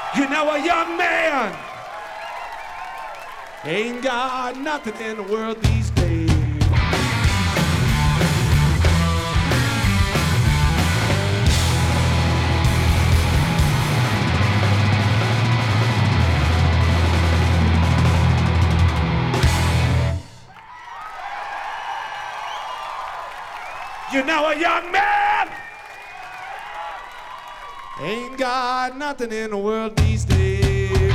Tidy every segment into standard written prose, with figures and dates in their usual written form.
You know, a young man ain't got nothing in the world these days. You know, a young man ain't got nothing in the world these days.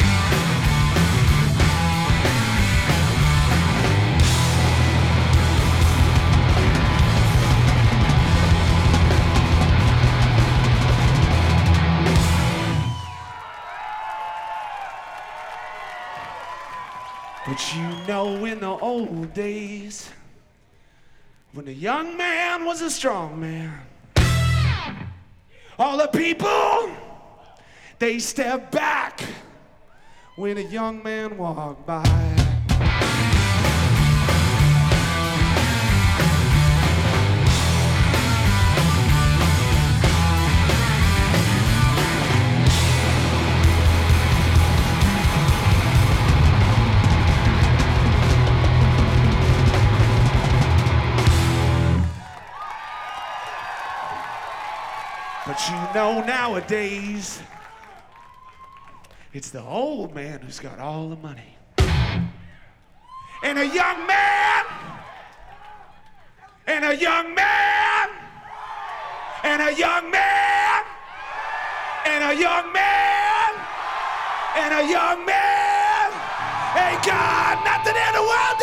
But you know, in the old days, when the young man was a strong man, all the people, they stepped back when a young man walked by. But you know, nowadays, it's the old man who's got all the money. And a young man, and a young man, and a young man, and a young man, and a young man ain't got nothing in the world.